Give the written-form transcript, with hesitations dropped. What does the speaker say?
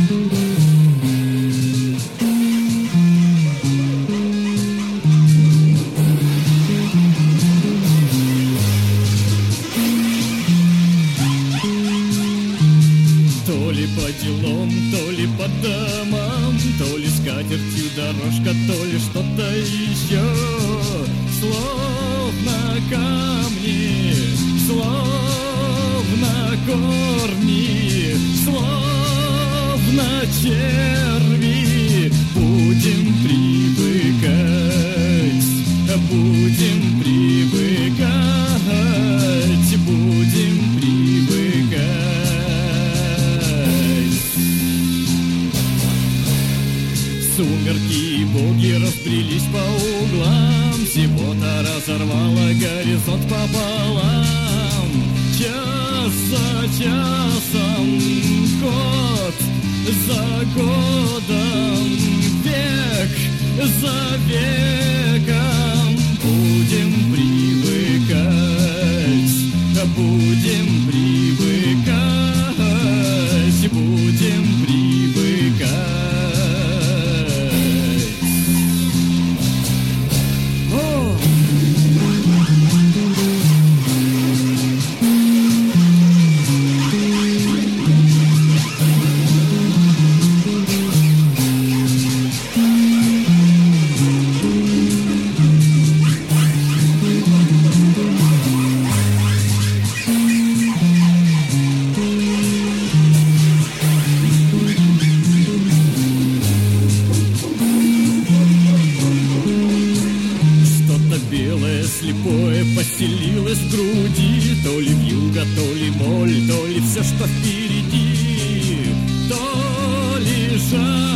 То ли по делам, то ли по домам, то ли скатертью дорожка, то ли что-то еще. Словно камни, словно корни, словно черви. Будем привыкать, будем привыкать, будем привыкать. Сумерки и боги разбрелись по углам, всего-то разорвало горизонт пополам. Час за часом, год за годом, век за веком. Будем привыкать, будем привыкать, будем привыкать. Белое слепое поселилось в груди, то ли вьюга, то ли моль, то ли все, что впереди, то ли жар.